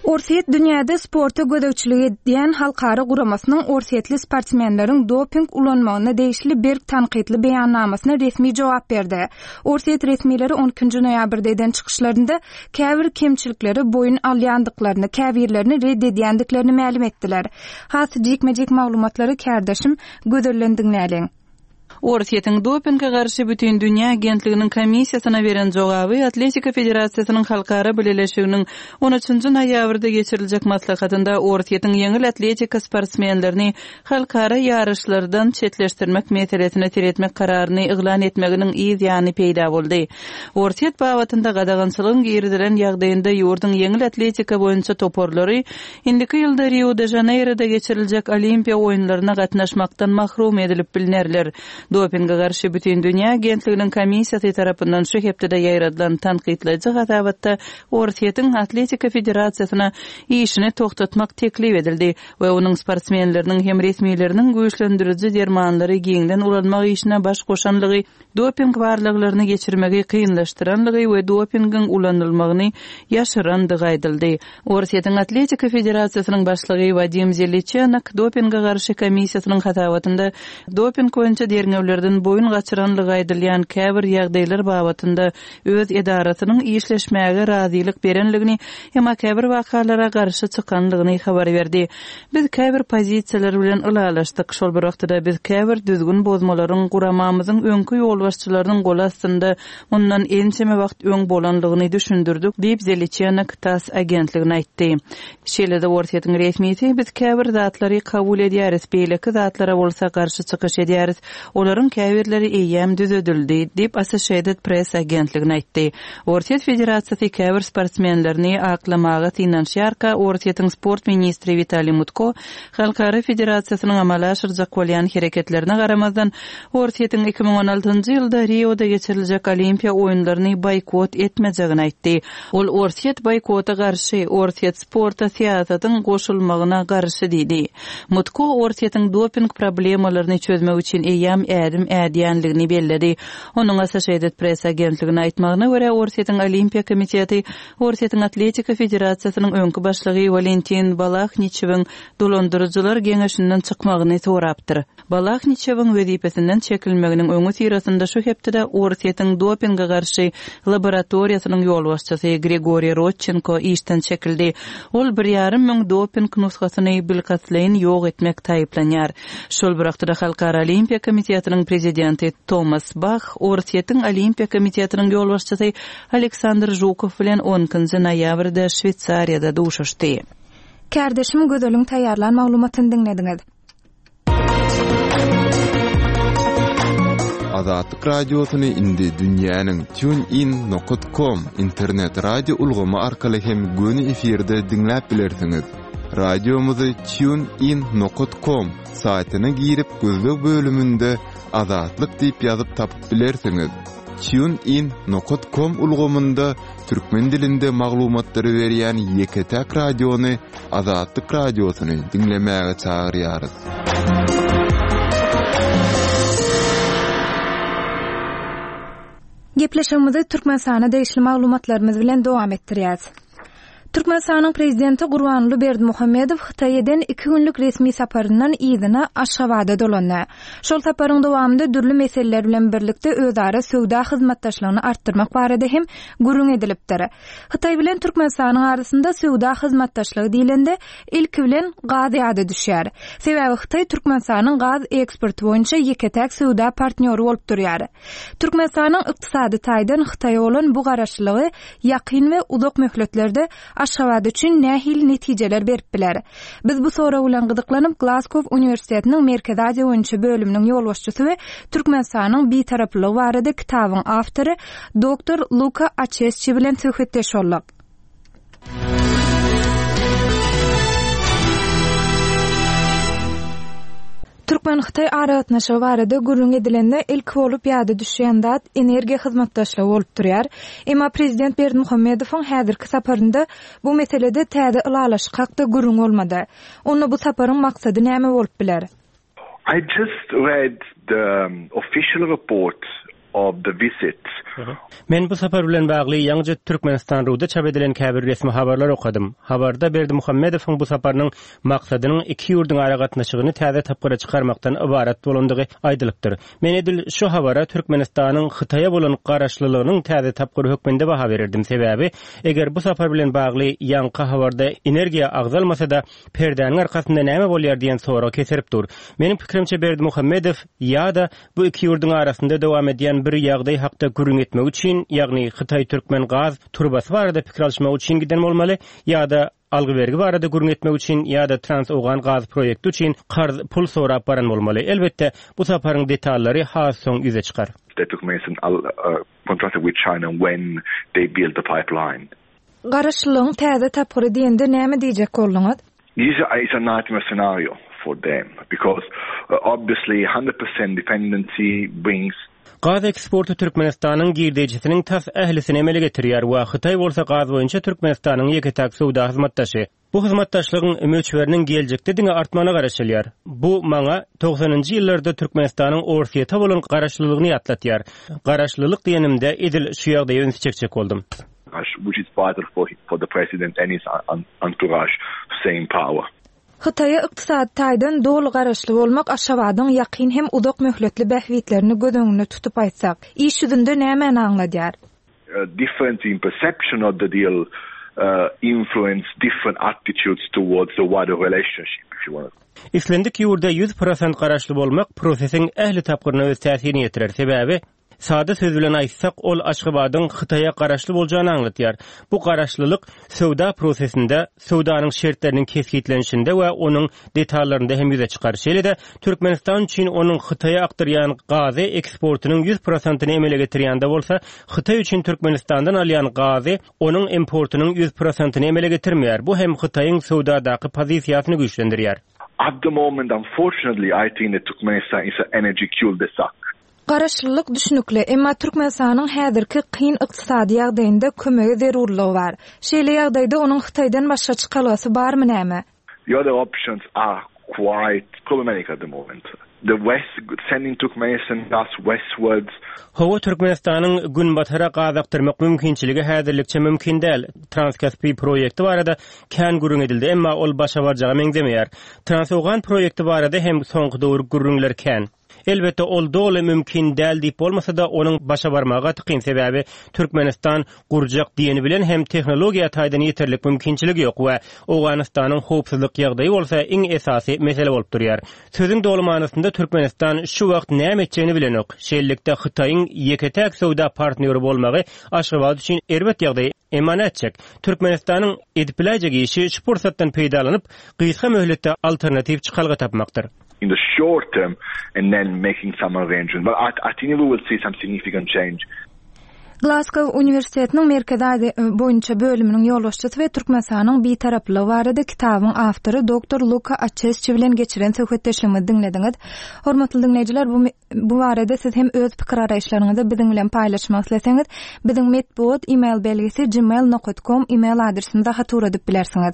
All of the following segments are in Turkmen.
Orset dünýäde sporta gödäkçilik edýän halkara guramasının orsetli sportsmenleriň doping ulanmagyna değişli bir tanqidli beýannamasyna resmi jogap berdi. Orset resmileri 12-nji noýabrda eden çykyşlarynda käbir kemçilikleri boyun alýandyklaryny, käbirlerini reddedýändiklerini ma'lum etdiler. Hasy jekmejek maglumatlary kärdeşim gödürlendiňläleň. Orsiýetiň dopingga garşy bütün dünýä agentliginiň komissiýasyna beren jogaby Atletika Federasiýasynyň halkara birleşiginiň 13-nji noýabrda geçiriljek maslahatynda Orsiýetiň ýeňil atletika sportsmenlerini halkara ýarışlardan çetleşdirmek meselesini tiretmek kararyny iglan etmeginiň ýygy peýda boldy. Orsiýet babatynda gadagançylygyň girdilen ýagdaýynda ýurdun ýeňil atletika boýunça toporlary indiki ýylda Rio de Janeiro'da geçiriljek Olimpiýa oýunlaryna gatnaşmakdan mahrum edilip bilinerler. Dopingga garşy bütün dünýä agentliginiň komissiýasy tarapyndan şu hepde ýaýradylan tanqidleji gatabatda Orsiýetiň Atletika Federasiýasyna işini toktatmak teklip edildi we onuň sportsmenleriniň hem resmiýetleriniň güýçlendiriji dermanlary giňden ulanmak işine baş goşanlygy, doping barlyklaryny geçirmegi kynlaşdyranlygy we dopingiň ulanylmagyny ýaşyrandygy aýdyldy. Orsiýetiň Atletika Federasiýasynyň başlygy Vadim Zeliçenak dopingga garşy komissiýasynyň gatabatynda doping boýunça derňewlerden boyun gaçyranlygy aýdylýan käbir ýagdaýlar babatynda öz edarasynyň işleşmäge razylyk berenligini hem käbir wakalara garşy çykanlygyny habar berdi. Biz käbir pozisiýalar bilen ulalaşdyk. Şol bir wagtda biz käbir düzgün bozmalaryň guramamyzyň öňkü ýolbaşçylarynyň gol astynda ondan ençeme wagt öň bolanlygyny düşündirdik diýip Zeliçenak TASS agentligine aýtdy. Şeýle-de Orsiýetiň resmiýeti biz käbir zatlary kabul edýäris, beýleki zatlara bolsa garşy çykyş edýäris. Olaryň käbirleri eýäm düzedildi diýip Associated Press agentligine aýtdy. Orsiýet Federasiýasy käbir sportsmenlerini aklamaga tynanşýarka Orsiýetiň sport ministri Vitaliy Mutko Halkara Federasiýasynyň amala aşyrjak bolýan hereketlerine garamazdan Orsiýetiň 2016-njy ýylda Rio'da geçiriljek Olimpiýa oýunlaryny boykot etmejegini aýtdy. Ol Orsiýet boykota garşy, Orsiýet sporta siýasatyň goşulmagyna garşy diýdi. Mutko Orsiýetiň doping problemalaryny çözmek üçin eýäm ädim ädýänligini belledi. Onuň Associated Press agentligine aýtmagyna görä Orsiýetiň Olimpiýa komiteti Orsiýetiň Atletika Federasiýasynyň öňkü başlygy Valentin Balachniçewiň dolandyrjylar geňeşinden çykmagyny sorapdyr. Balachniçewiň wezipesinden çekilmeginiň öňü sirasynda şu hepde Orsiýetiň dopingga garşy laboratoriýasynyň ýolbaşçysy Grigoriy Rodchenko işden çekildi. Ol 1,5 müň doping nusxasyny bilkatlaýyn ýok etmek taýyplanýar. Şol bir wagtda Halkara Olimpiýa Komitetining prezidenti Thomas Bach Orsiýetiň Olimpiýa Komitetining ýolbaşçysy Aleksandr Zhukov bilen 10-njy noýabrda Şweýçariýada duşuşdy. Kärdeşim gözeliň taýýarlan maglumatyny dinlediňiz. Azatlyk radiosyny indi dünýäniň tunein.com internet radio ulgamy arkaly hem göni efirde dinläp bilersiňiz. Radiomuzy tunein.com saýtyna girip gözlük bölümünde Azatlyk diýip ýazyp tapyp bilersiňiz. tunein.com ulgamynda türkmen dilinde maglumatlary berýän ýeketäk radiony Azatlyk radiosyny dinlemäge çagyrýarys. Gepleşigimizi Türkmenistana değişli maglumatlarymyz bilen dowam etdirýäs. Türkmenistanyň prezidenti Gurbanly Berdimuhammedow Hytaýdan 2 günlük resmi saparyndan ýygyna Aşgabatda dolandy. Şol saparyň dowamında dürli meseleler bilen birlikde özara söwda hyzmatdaşlygyny artdyrmak barada hem gurrun edilipdir. Hytaý bilen Türkmenistanyň arasynda söwda hyzmatdaşlygy diýilende ilki bilen gaz ýady düşýär. Sebäbi Hytaý Türkmenistanyň gaz eksporty boýunça ýeketäk söwda partnýory bolup durýar. Türkmenistanyň ykdysady taýdan Hytaýa bolan bu garaşlygy ýakyn we uzak möhletlerde Aşgabat üçin nähil netijeler berip biler. Biz bu sora bilen gydyklanyp Glasgow Uniwersitetiniň Merkez Aziýa boýunça bölüminiň ýolbaşçysy we Türkmenistanyň bitaraplygy barada kitabyň awtory Dr. Luka Acheschi bilen söhbetleşýärler. Türkmen-Hytaý aragatnaşygy barada gurrun edilende ilk bolup ýady düşýän zat energiýa hyzmatdaşlygy bolup durýar. Emma prezident Berdimuhammedowyň häzirki saparynda bu meselede täze ulalaşyk hakda gurrun bolmady. Onu bu saparyň maksady näme bolup biler? I just read the official report of the visits. Men bu sapar bilen bagly ýa-da Türkmenistan ruda çap edilen käbir resmi habarlar okudum. Habarda Berdimuhammedowyň bu saparynyň maksadynyň iki ýurdun ara gatnaşygyny täze tapgyra çykarmakdan ibarat bolandygy aýdylypdyr. Men edil şu habara Türkmenistanyň Hytaýa bolan garaşlylygynyň täze tapgyra hökmünde baha bererdim. Sebäbi eger bu sapar bilen bagly ýanky habarda energiýa agzalmasa da perdäniň arkasynda näme bolýar diýen soraw keserip dur. Meniň pikirimçe Berdimuhammedow ýa-da bu iki ýurdun arasynda dowam edýän bir ýagdaý hakda gürüň etmek üçin, ýagny Hytaý-Türkmen gaz turbasy barada pikir alşmak üçin giden bolmaly, ýa-da algy-bergi barada gürüň etmek üçin ýa-da Trans-Ogan gaz proýekti üçin qarz pul sorap baran bolmaly. Elbetde bu saparyň detallary has soň ýüze çykar. The Turkmenistan contracted with China when they built the pipeline. Garaşlylygyň täze tapgyry diýende näme diýjek bolýar? It's a nightmare scenario for them because obviously 100% dependency brings Gaz eksportu Türkmenistanyň girdejisiniň tas ählisini emele getirýär we Hytaý bolsa gaz boýunça Türkmenistanyň ýeketäk sowda hyzmatdaşy. Bu hyzmatdaşlygyň ömürçiberiniň geljekde diňe artmana garaşylýar. Bu maňa 90-njy ýyllarda Türkmenistanyň orsiýeta bolan garaşlylygyny ýatlatýar. Garaşlylyk diýenimde edil şu ýagdaýa öňsüçekçek boldum. Which is vital for the president and his entourage to stay in power. Hytaýa ykdysady taýdan dolu garaşly bolmak Aşgabatyň ýakyn hem uzak möhletli bähwitlerini gödöňüne tutup aýtsak, iş ýüzünde näme aňladýar? Difference in perception of the deal influence different attitudes towards the wider relationship, if you want. İslendik ýurda 100% garaşly bolmak prosesiň ähli tapgyryna öz täsirini ýetirer. Sebäbi sada söz bilen aýtsak, ol Aşgabatyň Hytaýa garaşly boljany aňlatýar. Bu garaşlylyk sowda prosesinde, sowdanyň şertleriniň kesgitlenişinde we onuň detallarynda hem ýüze çykar. Şeýle-de Türkmenistan üçin onuň Hytaýa akdyrýan gazy eksportynyň 100%-ny emele getirýände bolsa, Hytaý üçin Türkmenistandan alýan gazy onuň importynyň 100%-ny emele getirmeýär. Bu hem Hytaýyň sowdadaky pozisiýasyny güýçlendirýär. At the moment, unfortunately, I think that Turkmenistan is an energy cul-de-sac. Garaşlylyk düşünükli, emma Türkmenistanyň häzirki kyn ykdysady ýagdaýynda kömegi zerurlygy bar. Şeýle ýagdaýda onuň Hytaýdan başga çykalysy barmy näme? The other options are quite problematic at the moment. The West sending Turkmenistan gas westwards. Hawa Türkmenistanyň gün batara gaz aktyrmak mümkinçiligi häzirlikçe mümkin däl. Transkaspy proýekti barada kän gürüň edildi, emma ol başa barjaga meňdemeýär. Trans-Ogan proýekti barada hem soňky dowr gürüňler kän. Elbette ol dole mümkin däl diýip bolmasa da onuň başa barmaga tykyn sebäbi Türkmenistan gurjak diýeni bilen hem tehnologiýa taýdan ýeterlik mümkinçiligi ýok we Owganystanyň howpsuzlyk ýagdaýy bolsa iň esasy mesele bolup durýar. Sözüň dolamanysynda Türkmenistan şu wagt näme etjegini bilenok. Şeýlelikde Hytaýyň ýeketäk sowda partneri bolmagy Aşgabat üçin erbet ýagdaý emanetçek. Türkmenistanyň edip biläjek işi şu pursatdan peýdalanyp gysga möhletde alternativ çykalga tapmakdyr. In the short term, and then making some arrangements. But I think we will see some significant change. Glasgow Universitetiniň merkezi boýunça bölüminiň ýolbaşçysy we Türkmenistanyň bitaraplygy barada kitabyň awtory Dr. Luka Açesçi bilen geçiren söhbetdeşligimizi dinlediňiz. Hormatly dinleýijiler, bu barada siz hem öz pikir araýşlaryňyzy biziň bilen paýlaşmak isleseňiz, biziň medbuat email belgisi gmail.com email adresine da hatur edip bilersiňiz.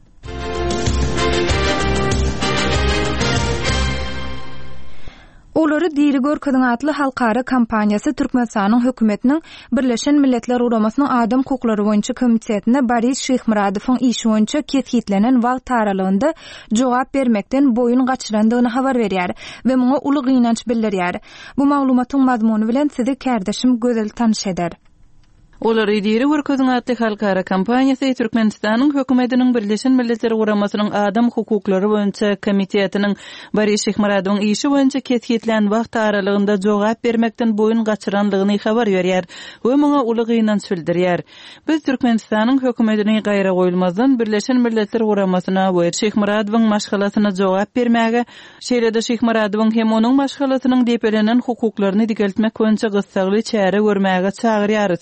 Olary diri görkezin atly halkara kampaniýasy Türkmenistanyň hökümetiniň Birleşen Milletler Ugamasynyň adam hukuklary boýunça komitetine Boris Şeýhmuradowyň işi boýunça kesgitlenen wagt aralygynda jogap bermekden boyun gaçyrandygyny habar berýär we muňa uly gynanç bildirýär. Bu maglumatyň mazmuny bilen sizi kärdeşim gözel tanış eder. Olar idiri görkezin atly halkara kampaniýasy Türkmenistanyň hökümetiniň Birleşen Milletler Ugamasynyň adam hukuklary boýunça komitetiniň Boris Şeýhmuradowyň işi boýunça kesgitlen wagt aralygynda jogap bermekden boyun gaçyrandygyny habar berýär we muňa uly gynanç bildirýär. Biz Türkmenistanyň hökümetini gaýra goýulmazdan Birleşen Milletler Ugamasyna Boris Şeýhmuradowyň maşgalasyna jogap bermäge, şeýle-de Şeýhmuradowyň hem onuň maşgalasynyň depelenen hukuklaryny digeltmek boýunça gysgaly çäre görmäge çagyrýarys.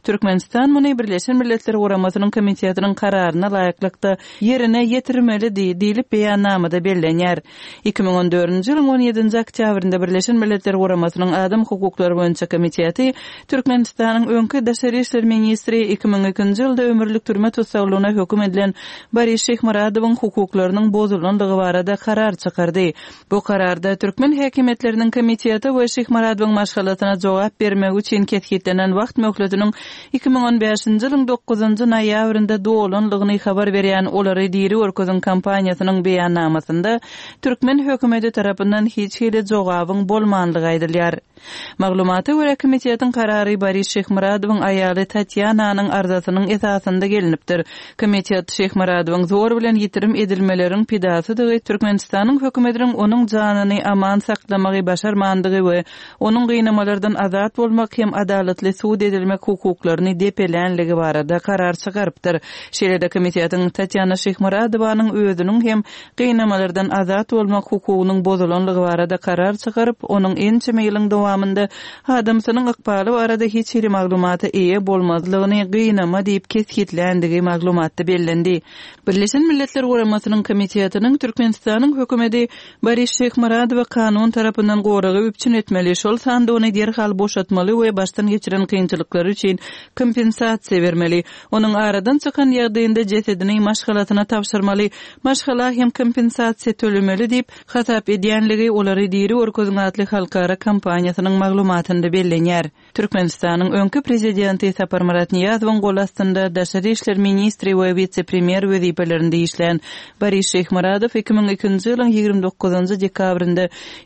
Türkmenistan muny Birleşen Milletler Guramasynyň komitetining kararyna laýyklykda yerine ýetirmeli diýilip beýannamada bellenýär. 2014-nji ýylyň 17-nji oktýabrynda Birleşen Milletler Guramasynyň adam hukuklary boýunça komiteti Türkmenistanyň öňkü daşary işler ministri 2002-nji ýylda ömürlük türme tutsaglygyna höküm edilen Baris Şehmuradowyň hukuklarynyň bozulanlygy barada karar çykardy. Bu kararda Türkmen häkimetleriniň komiteti we Şehmuradowyň maşgalatyna jogap bermek üçin ketgitlenen wagt möhletiniň 2015-nji ýylyň 9-njy noýabrynda dolanlygyny habar berýän olary diri örkezin kampaniýasynyň beýannamasynda Türkmen hökümeti tarapyndan hiç hili jogabyň bolmanlygy aýdylýar. Maglumaty görä komitetiň karary Baris Şehmuradowyň aýaly Tatyananyň arzasynyň esasynda gelinipdir. Komitet Şehmuradowyň zor bilen ýitirim edilmeleriň pidasydygy Türkmenistanyň hökümetiniň onuň janyny aman saklamagy başarmandygy we onuň gynamalardan azat bolmak hem adaletli suud edilmek hukuklaryny depelenligi barada karar çykarypdyr. Şeýle-de komitetiň Tatyana Şehmuradowyň özüniň hem gynamalardan azat bolmak hukugynyň bozulanlygy barada karar çykaryp onuň ençeme ýylyň dowamında adamsynyň ykbaly barada hiç bir maglumaty eýe bolmazlygyny gynama diýip kesgitlendigi maglumatda bellendi. Birleşen Milletler Guramasynyň komitetiniň Türkmenistanyň hökümeti Baris Şehmuradowy kanun tarapyndan goragy üpçün etmeli, şol sanda ony derhal boşatmaly we başdan geçiren kynçylyklary üçin kompensasiýa bermeli. Onuň aradan çykan ýagdaýynda jesedini maşgalatyna tapşyrmaly, maşgala hem kompensasiýa tölemeli diýip hasap edýänligi olary diri örkezin atly halkara kampaniýasynyň maglumatynda bellenýär. Türkmenistanyň öňkü prezidenti Sapar Murat Niyazowyň gol astynda daşary işler ministri we vice-premier wezipelerinde işleyen Baris Şehmuradow 2002-nji ýylyň 29-njy dekabrynda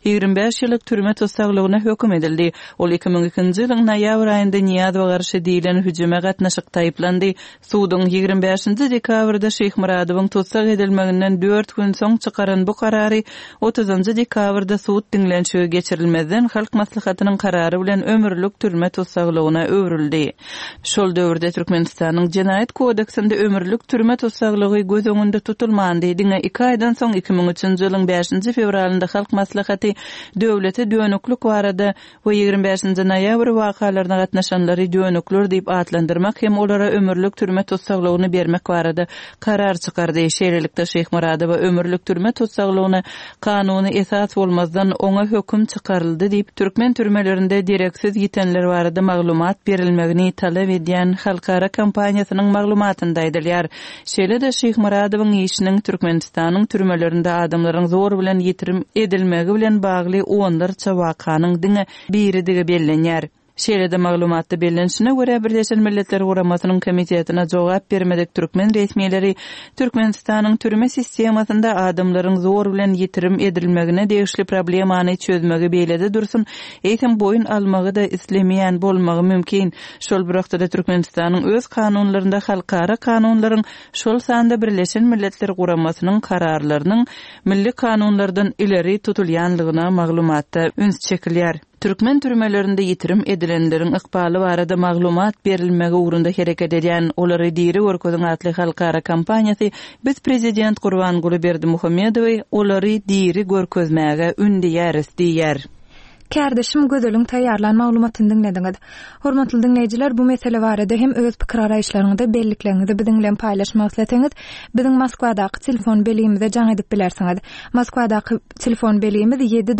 25 ýyllyk türme tutsaglygyna höküm edildi. Ol 2002-nji ýylyň noýabr aýynda Niyazowa garşy diýilen hüjüme gatnaşyk taýyplandy. Suwdyň 25-nji dekabrda Şehmuradowyň tutsag edilmeginden 4 gün soň çykaran bu karary 30-njy dekabrda suwd diňlenşigi geçirilmezden halk maslahatynyň karary bilen ömürlük türme tutsaglygyna öwrüldi. Şol döwürde Türkmenistanyň Jenaýat kodeksinde ömürlük türme tutsaglygy göz öňünde tutulmandy. Diňe 2 aýdan soň 2003-nji ýylyň 5-nji fevralynda halk maslahaty döwlete dönüklük barada we 25-nji noýabr wakalaryna gatnaşanlary dönükler diýip atlandyrmak hem olara ömürlük türme tutsaglygyny bermek barada karar çykardy. Şeýlelikde Şehmuradow ömürlük türme tutsaglygyny kanuny esas bolmazdan oňa höküm çykaryldy diýip Türkmen türmelerinde direksiz gitenler barada maglumat berilmegini talap edýän halkara kampaniýasynyň maglumatynda aýdylýar. Şeýle-de Şehmuradowyň işiniň Türkmenistanyň türmelerinde adamlaryň zor bilen ýetirim edilmegi bilen bagly onlarça wakanyň diňe biridigi bellenýär. Şeýle-de maglumatda bellenişine görä Birleşen Milletler Guramasynyň komitetine jogap bermedik türkmen resmiýetleri Türkmenistanyň türme sistemasynda adamlaryň zor bilen ýetirim edilmegine degişli problemany çözmegi beýlede dursun, eýtem boyun almagy da islemeýän bolmagy mümkin. Şol bir wagtda Türkmenistanyň öz kanunlarynda halkara kanunlaryň şol sanda Birleşen Milletler Guramasynyň kararlarynyň milli kanunlardan ileri tutulýanlygyna maglumatda üns çekilýär. Türkmen türmelerinde ýetirim edilenleriň ykbaly barada maglumat berilmegi ugrunda hereket edýän olary diri örkezin atly halkara kampaniýasy biz prezident Gurbanguly Berdimuhammedowy olary diri görkezmäge ündýär diýär. Kärdeşim gözeliň taýýarlan maglumatyny dinlediňiz. Hormatly dinleýijiler, bu mesele barada hem öz pikir araýşlaryňyzda belliklerinizi biziň bilen paýlaşmak isleseňiz, biziň Moskwadaky telefon beliğimize jaň edip bilersiňiz. Moskwadaky telefon beliğimiz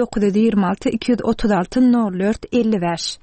7926 236 04 55.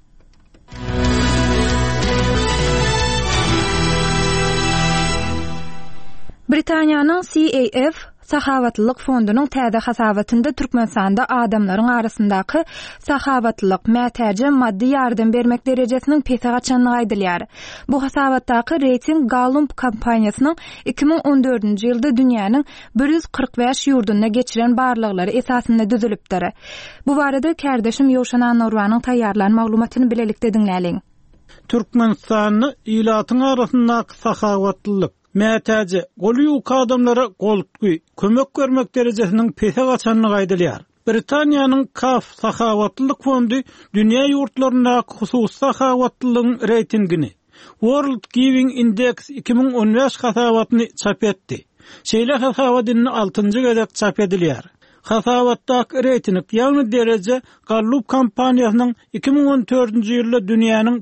Britaniýanyň CAF Sahavatlyk fondunyň täze hasabatynda Türkmenistanda adamlaryň arasyndaky sahavatlyk, mätäje maddi ýardam bermek derejesiniň pese gaçanlygy aýdylýar. Bu hasabatdaky reyting Gallup kampaniýasynyň 2014-nji ýylda dünýäniň 145 ýurduna geçiren barlyklary esasynda düzülipdir. Bu barada kärdeşim Ýowşan Anurwanyň taýýarlan maglumatyny bilelikde dinläliň. Türkmenistanyň ilatyň arasyndaky sahavatlyk, mätäje, goly adamlara goltgy, kömek görmek derejesiniň pese gaçanlygy aýdylýar. Britaniýanyň CAF sahavatlyk fondy dünýä ýurtlaryndaky husus sahavatlylygyň reytingini World Giving Index 2015 hasabatyny çap etdi. Şeýle hasabatyny 6-njy gezek çap edilýär. Hasavatdak reyting ýagny derece Gallup kampaniýasynyň 2014-nji ýylda dünýäniň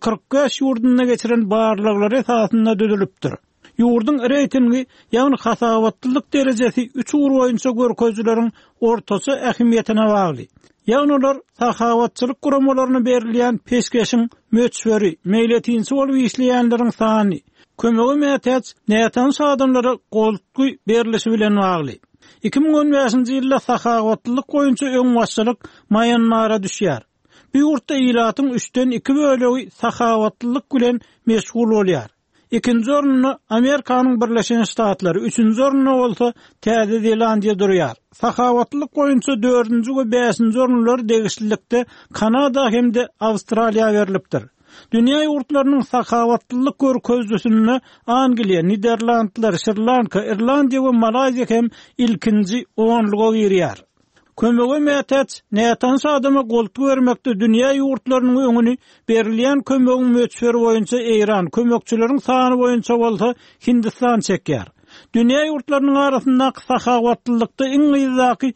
145 ýurduna geçiren barlyklar esasynda düzülipdir. Ýurdun reytingi ýagny hasawatllyk derejesi 3 ugur boýunça görkezleriň ortasy ähmiýetine bagly. Ýagny olar sahawatçylyk guramalaryna berilýän peşkeşiň möçberi, meýletinçi bolup işleýänleriň sany, kömegi mätäç nätan adamlara goltgy berilişi bilen bagly. 2015-nji ýylda sahawatlyk boýunça öň başçylyk Myanmara düşýär. Bu ýurtda ýylatyň 3-den 2 bölegi sahawatlyk bilen meşgul bolýar. İkinci ornuny Amerikanyň Birleşen Ştatlary, üçüncü ornuny bolsa Täze Zelandiýa durýar. Sahawatlyk boýunça 4-nji we 5-nji ornlar degişlikde Kanada hemde Awstraliýa berilipdir. Dünýä ýurtlarynyň sahawatlyk görkezlüsini Angliýa, Niderlandlar, Sri Lanka, Irlandiýa we Malaziýa hem ilkinji 10-lyga girýär. Kömegi mätäç nätan adama goltgy bermekde dünýä ýurtlarynyň öňüni berilýän kömegiň möçberi boýunça Eýran, kömekçileriň sany boýunça bolsa Hindistan çekýär. Dünýä ýurtlarynyň arasynda sahawatlylykda iň ýyzaky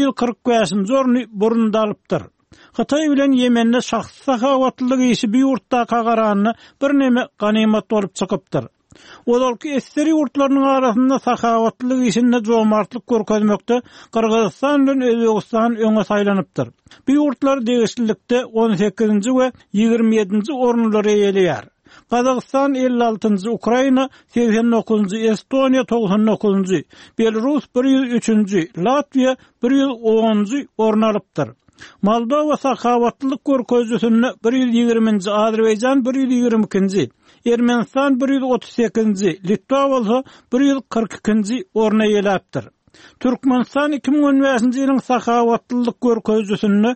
145-nji orny burunda alypdyr. Hatay bilen Ýemende şahsy sahawatlylyk işi bu ýurtda kagaranyny bir neme ganymat bolup çykypdyr. Olalky eseri ýurtlarynyň arasynda sahawatlyk işinde jomartlyk görkezmekde Kyrgyzstan bilen Özbegistan öňe saýlanypdyr. Bu ýurtlar degişlikde 18-nji we 27-nji ornlary eýelýär. Kazakistan 56-njy, Ukraina 89-njy, Estoniýa 99-njy, Belarus 103-njy, Latviýa 110-njy orny alypdyr. Moldowa sahawatlyk görkezlüsini 120-nji, Azerbaýjan 122-nji, Ermenistan 138-nji, Litwa bolsa 142-nji orna ýeläpdir. Türkmenistan 2015-nji ýylyň sahawatlyk görkezlüsini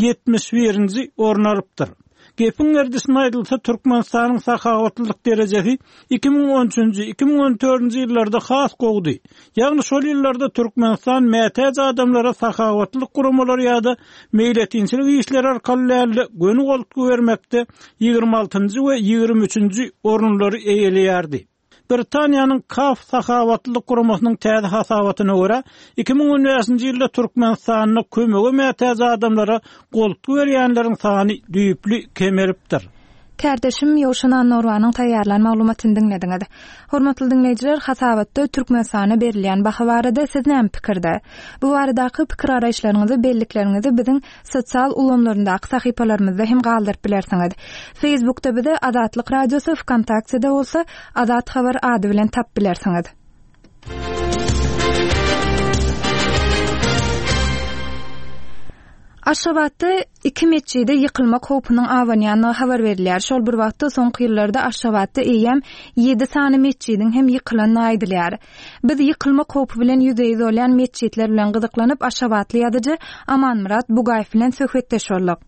71-nji orna alypdyr. Gepin erdisine aýdylsa Türkmenistanyň sahawatlyk derejesi 2013-nji, 2014-nji ýyllarda has gowdy. Ýagny şol ýyllarda Türkmenistan mätäç adamlara sahawatlyk guramalary ýa-da meýletinçilik işleri arkaly göni goltgy bermekde 26-njy we 23-nji ornlary eýelýärdi. Britaniýanyň KAF sahawatlyk guramasynyň täze hasabatyna görä 2015-nji ýylda Türkmenistanyň kömegi mätäç adamlara goltgy berýänleriň sany düýpli kemeripdir. Kardeşim Ýoşanan Norwanyň taýýarlan maglumatyny dinlediňiz. Hormatly dinleýijiler, hasabatda Türkmenistana berilýän baha barada siz näme pikirde? Bu baradaky pikir araýşlaryňyzy, belliklerinizi biziň sosial ulamlaryndaky sahypalarymyzda hem galdyryp bilersiňiz. Facebookda bizi Azatlyk Radiosy, WKontakte'de bolsa Azat Habar ady bilen tap bilersiňiz. Aşgabatda 2 meçhide ýykylma howpunyň awanýanyny habar berilýär. Şol bir wagtda soňky ýyllarda Aşgabatda eýem 7 sany meçhidin hem ýykylanyny aýdylýar. Biz ýykylma howpy bilen ýüzeýde bolan meçhitler bilen gyzyklanyp Aşgabatly ýazyjy Aman Murat Bugaýew bilen söhbetdeş boldyk.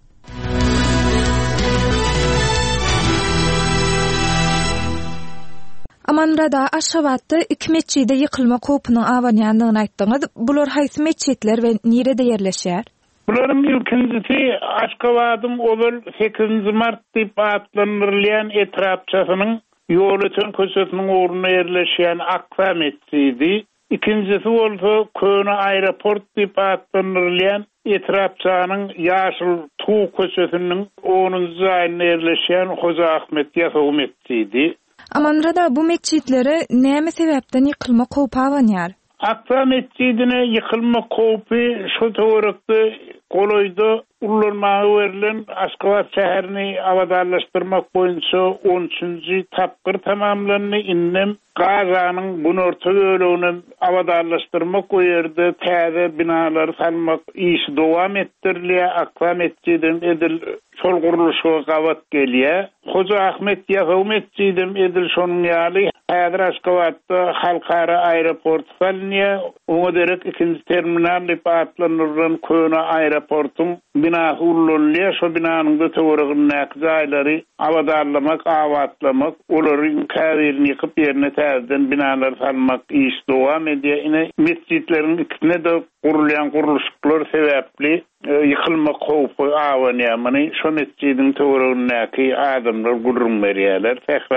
Aman Murat, Aşgabatda 2 meçhide ýykylma howpunyň awanýanyny aýtdyňyz. Bular haýsy meçhitler we nerede ýerleşýär? Bularym ilkincisi Aşgabatyň Obel 8 Mart diýip atlandyrylýan etrapçasynyň ýol öten köşesiniň ornuny ýerleşýän Akfa mescidi. İkincisi bolsa Köne aeroport diýip atlandyrylýan etrapçanyň ýaşyl tuğ köşesiniň 10-njy ýaryna ýerleşýän Hoja Ahmet Ýasow mescidi. Aman Murat, bu meçhitlere näme sebäpden ýykylma howpy awanýar? Akfa mescidine yıkılma kopi şu töwerekde goloyda ullanmagy berilen Aşgabat şäherini awadarlaşdyrmak boýunça 13-nji tapgyr tamamlandy. Innem Gazanyň bu orta bölegini awadarlaşdyrmak o ýerde täze binalar salmak işi dowam etdirilýär. Akfa mescidin edil şol guruluşa gawat gelýär. Hoja Ahmet Ýasow mescidin edil şonuň ýaly häzir Aşgabatda halkara aeroport salynýar. Oňa derek ikinji terminal diýip atlanýan Köne aeroportyň binasy ullanýar. Şo binanyň da töwereginiň näkjaýlary awadarlamak, awatlamak, olaryň käbirini ýykyp ýerine täzeden binalar salmak iş dowam edýär. Ine mescitleriň ikisine de gurulýan guruluşlar sebäpli ýykylma howpy awanýar. Many şo mescidiň töwereginiň näki adamlar gurulum berýärler. Tähra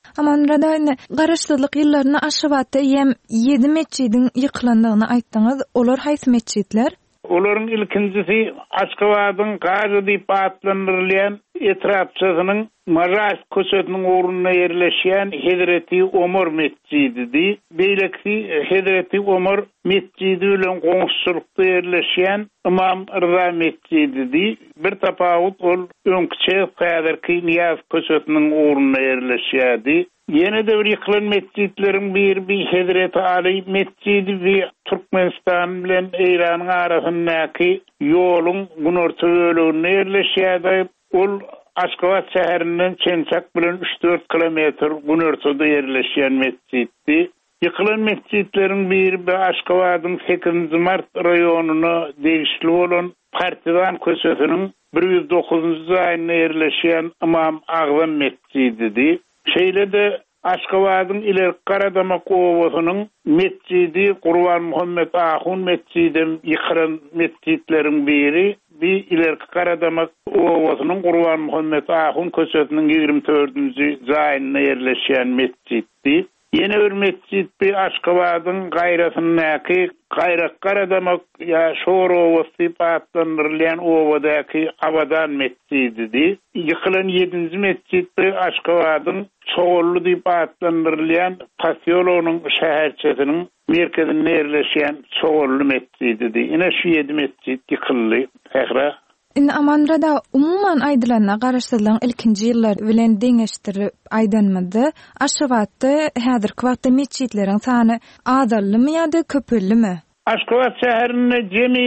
Amanrada garaşdyrlyk ýyllaryny aşabatda ýem 7 mescidin ýykylandygyny aýtdyňyz. Olar haýsy mescidler? Olaryň ilkincisi Aşgabatyň Gazy diýip atlandyrylýan etrapçysynyň Maras köşetiniň orunyna ýerleşýän Hazreti Omar mescidi. Beýleki Hazreti Omar mescidi bilen goňşulukda ýerleşýän Imam Rıza mescidi. Bir tapawut ol öňküçe häzirki Niyaz köşetiniň orunyna ýerleşýärdi. Yine de bir ýykylan mescidleriň bir Hazreti Ali mescidi we Türkmenistan bilen Eýranyň arasyndaky ýoluň gunorta bölügünde ýerleşýärdi. Ol Aşgabat şäherinden Çençak bilen 3-4 kilometr gunortada ýerleşýän mesciddi. Ýykylan mescidleriň biri Aşgabatyň 8 Mart raýonuny degişli bolan Partizan köşetiniň 109-njy aýyna ýerleşýän Imam Agzam mescidi. Şeýlede Aşgabatyň ilerki Garadamak owasynyň mescidi Gurban Muhammed Ahun mescidi ýykylan mescidleriň biri. Bir ilerki Garadamak owasynyň Gurban Muhammed Ahun köşetiniň 24-nji jaýyna ýerleşýän mesciddi. Yine bir mescid bir Aşgabatyň gaýrasyndaky Garadamak ýa Şor owasy patlandyrylýan owadaky Abadan mescidi. Ýykylan 7-nji mescid bir Aşgabatyň Çoğullu diýip atlandyrylýan Tasyologyň şäherçesiniň merkezinde ýerleşýän Çoğullu mescidi. Ine şu 7 mescid ýykyldy. Häzir Amanrada umuman aýdylanyna garaşdyrylan ilkinji ýyllar bilen deňeşdirip aýdanmady. Aşgabatda häzirki wagtda mescidleriň sany azallymy ýa-da köpellimi? Aşgabat şäherinde jemi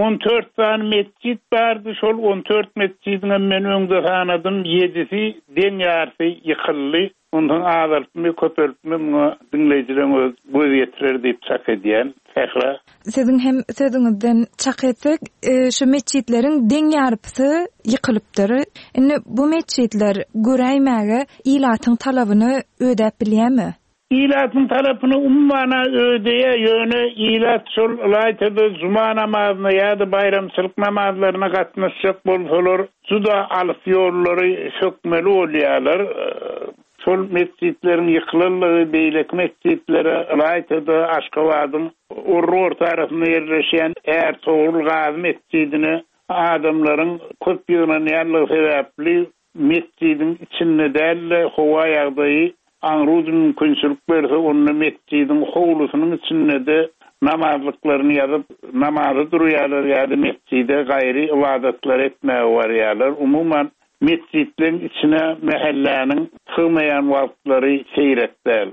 14 tane mescid bardy. Şol 14 mescidiň men öňde tanadym 7-si deňýärsy ýykyldy. Ondan azallymy köpeltimi dinleýijilerimiz göz ýetirer diýip çak edýän. Sizin hem sözüňizden çak etsek, şu mescidleriň deň ýarpysy ýykylypdyr. Indi bu mescidler göräýmäge ilatyň talabyny ödäp bilýärmi? İlatyň talabyny ummana ödeýe ýöne ilat şol laýtda juma namazyna ýa-da bayramçylyk namazlaryna gatnaşjak bolsalar, juda alyp ýollary sökmeli bolýarlar. Şol mescidleriň ýykylanlygy beýlek mescidlere laýtda Aşgabatyň Urror tarapyna ýerleşýän Ertuğrul Gazy mescidini adamlaryň köp ýygranýanlygy sebäpli mescidin içinde däl howa ýagdaýy anrudy mümkinçilik berse onu mescidin howlusynyň içinde de namazlyklaryny ýazyp namazy durýarlar ýa-da mescide gaýry ibadatlar etmäge barýarlar. Umuman mescidlerin içine mehelläniň sığmayan wagtlary seyretler.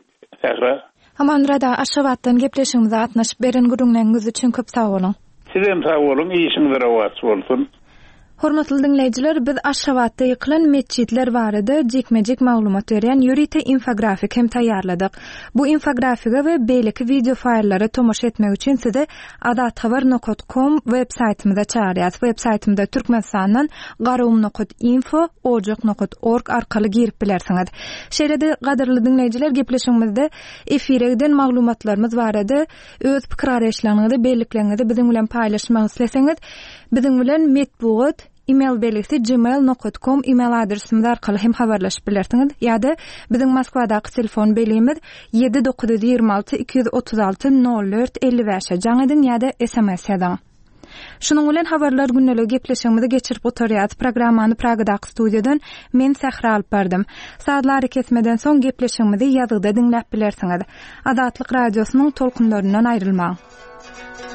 Amanrada Aşgabatdan gepleşigimize atnaşyp beren gürüňňiz üçin köp sag bolun. Sizem sag bolun, işiňiz rawat bolsun. Hormatly dinleýijiler, biz Aşgabatda ýykylan mescidler barada jekmejek maglumat berýän ýörite infografik hem taýýarladyk. Bu infografika we beýleki video faýllary tomoş etmek üçin sizi adathabar.com web saýtymyza çağırýas. Web saýtymda Türkmenistandan garawum.info, ojak.org arkaly girip bilersiňiz. Şeýlede gaderly dinleýijiler, gepleşigimizde efire giden maglumatlarymyz barada öz pikir araýşlaryňyzy, beýlikleriniňizi biziň bilen paýlaşmak isleseňiz, biziň bilen metbuat email belgisi gmail.com email adresimiz arkaly hem habarlaşyp bilersiňiz. Ýa-da biziň Moskwadaky telefon belgimiz 7926 236 04 55 jaňydan ýa-da SMS ýazyň. Şunuň bilen habarlar günnelik gepleşigimizi geçirip oturýar. Programmany Pragadaky studiýadan men Sähra alyp berdym. Saatlary kesmeden soň gepleşigimizi ýazgyda dinläp bilersiňiz. Azatlyk radiosynyň tolkunlaryndan aýrylmaň.